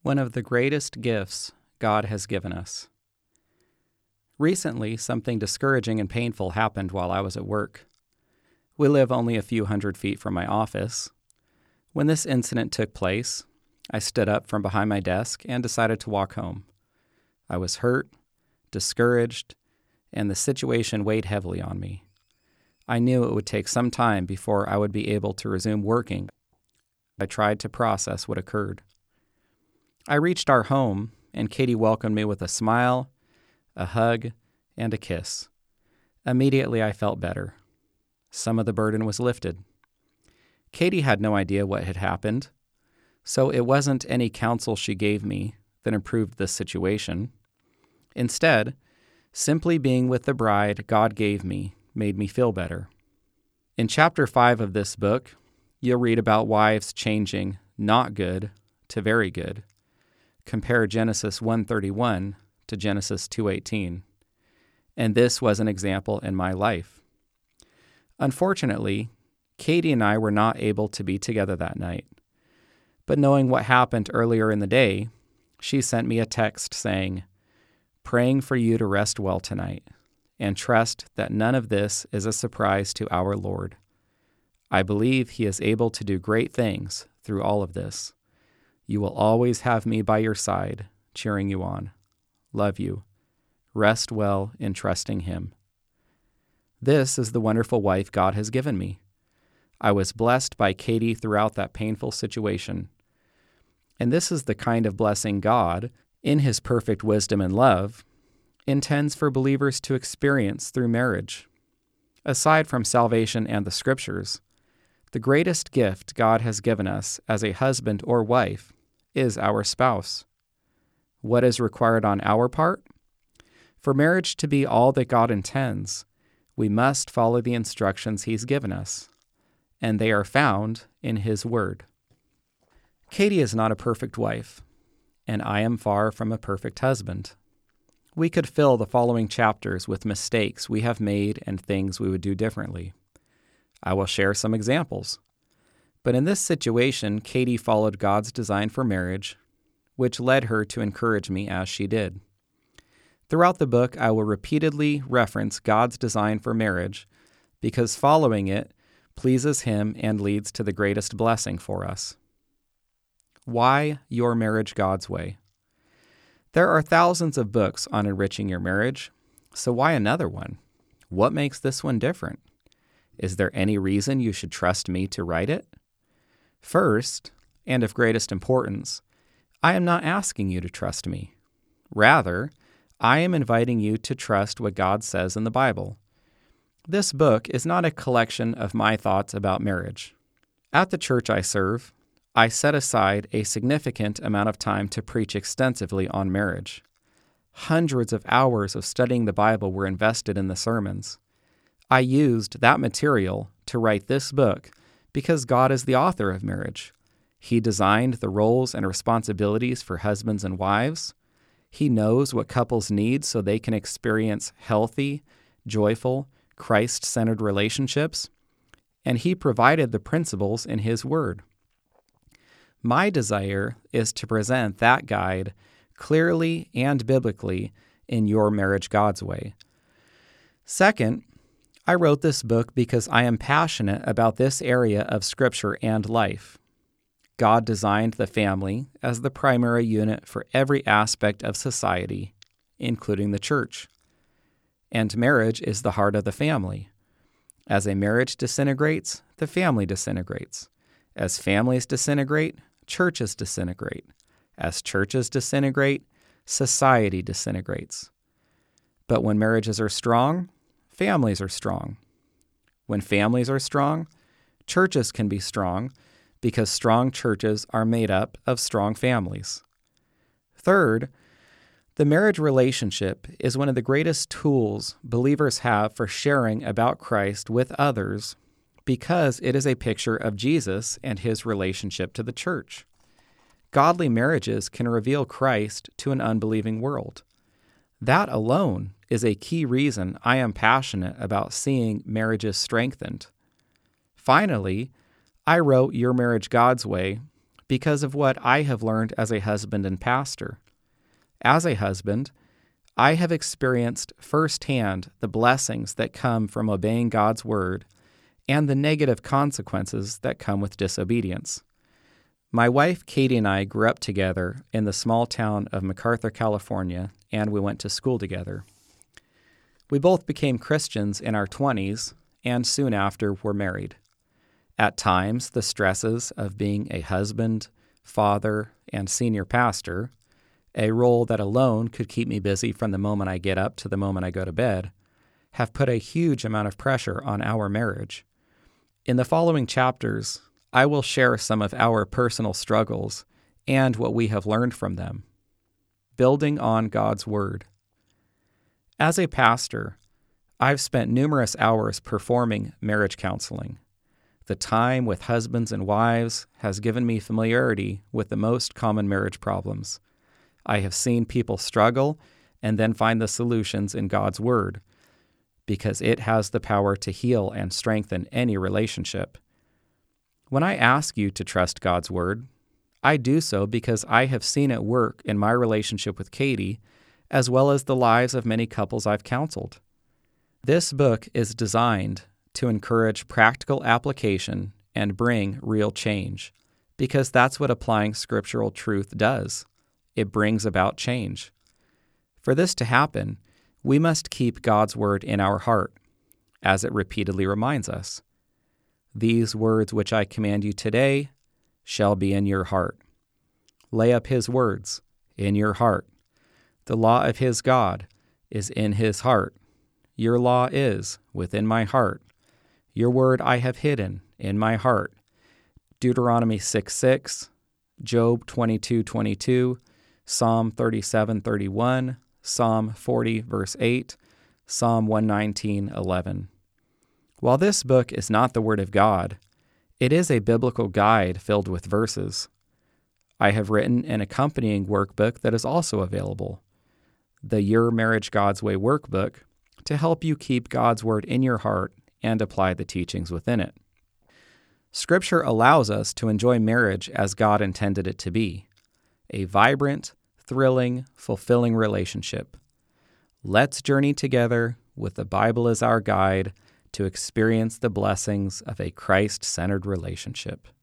one of the greatest gifts God has given us. Recently, something discouraging and painful happened while I was at work. We live only a few hundred feet from my office. When this incident took place, I stood up from behind my desk and decided to walk home. I was hurt, discouraged, and the situation weighed heavily on me. I knew it would take some time before I would be able to resume working. I tried to process what occurred. I reached our home, and Katie welcomed me with a smile, a hug, and a kiss. Immediately, I felt better. Some of the burden was lifted. Katie had no idea what had happened, so it wasn't any counsel she gave me that improved this situation. Instead, simply being with the bride God gave me made me feel better. In chapter 5 of this book, you'll read about wives changing not good to very good. Compare Genesis 1:31 to Genesis 2:18. And this was an example in my life. Unfortunately, Katie and I were not able to be together that night. But knowing what happened earlier in the day, she sent me a text saying, "Praying for you to rest well tonight, and trust that none of this is a surprise to our Lord. I believe He is able to do great things through all of this. You will always have me by your side, cheering you on. Love you. Rest well in trusting Him." This is the wonderful wife God has given me. I was blessed by Katie throughout that painful situation. And this is the kind of blessing God, in His perfect wisdom and love, intends for believers to experience through marriage. Aside from salvation and the Scriptures, the greatest gift God has given us as a husband or wife is our spouse. What is required on our part? For marriage to be all that God intends, we must follow the instructions He's given us, and they are found in His Word. Katie is not a perfect wife, and I am far from a perfect husband. We could fill the following chapters with mistakes we have made and things we would do differently. I will share some examples. But in this situation, Katie followed God's design for marriage, which led her to encourage me as she did. Throughout the book, I will repeatedly reference God's design for marriage because following it pleases Him and leads to the greatest blessing for us. Why your marriage God's way? There are thousands of books on enriching your marriage, so why another one? What makes this one different? Is there any reason you should trust me to write it? First, and of greatest importance, I am not asking you to trust me. Rather, I am inviting you to trust what God says in the Bible. This book is not a collection of my thoughts about marriage. At the church I serve, I set aside a significant amount of time to preach extensively on marriage. Hundreds of hours of studying the Bible were invested in the sermons. I used that material to write this book because God is the author of marriage. He designed the roles and responsibilities for husbands and wives. He knows what couples need so they can experience healthy, joyful, Christ-centered relationships, and He provided the principles in His Word. My desire is to present that guide clearly and biblically in your marriage God's way. Second, I wrote this book because I am passionate about this area of Scripture and life. God designed the family as the primary unit for every aspect of society, including the church. And marriage is the heart of the family. As a marriage disintegrates, the family disintegrates. As families disintegrate, churches disintegrate. As churches disintegrate, society disintegrates. But when marriages are strong, families are strong. When families are strong, churches can be strong because strong churches are made up of strong families. Third, the marriage relationship is one of the greatest tools believers have for sharing about Christ with others because it is a picture of Jesus and His relationship to the church. Godly marriages can reveal Christ to an unbelieving world. That alone is a key reason I am passionate about seeing marriages strengthened. Finally, I wrote Your Marriage God's Way because of what I have learned as a husband and pastor. As a husband, I have experienced firsthand the blessings that come from obeying God's word and the negative consequences that come with disobedience. My wife, Katie, and I grew up together in the small town of MacArthur, California, and we went to school together. We both became Christians in our 20s and soon after were married. At times, the stresses of being a husband, father, and senior pastor, a role that alone could keep me busy from the moment I get up to the moment I go to bed, have put a huge amount of pressure on our marriage. In the following chapters, I will share some of our personal struggles and what we have learned from them. Building on God's Word. As a pastor, I've spent numerous hours performing marriage counseling. The time with husbands and wives has given me familiarity with the most common marriage problems. I have seen people struggle and then find the solutions in God's Word, because it has the power to heal and strengthen any relationship. When I ask you to trust God's Word, I do so because I have seen it work in my relationship with Katie, as well as the lives of many couples I've counseled. This book is designed to encourage practical application and bring real change, because that's what applying scriptural truth does. It brings about change. For this to happen, we must keep God's word in our heart, as it repeatedly reminds us. These words which I command you today shall be in your heart. Lay up his words in your heart. The law of his God is in his heart. Your law is within my heart. Your word I have hidden in my heart. Deuteronomy 6:6, Job 22:22, Psalm 37:31, Psalm 40, verse 8, Psalm 119:11. While this book is not the Word of God, it is a biblical guide filled with verses. I have written an accompanying workbook that is also available, the Your Marriage God's Way workbook, to help you keep God's Word in your heart and apply the teachings within it. Scripture allows us to enjoy marriage as God intended it to be, a vibrant, thrilling, fulfilling relationship. Let's journey together with the Bible as our guide to experience the blessings of a Christ-centered relationship.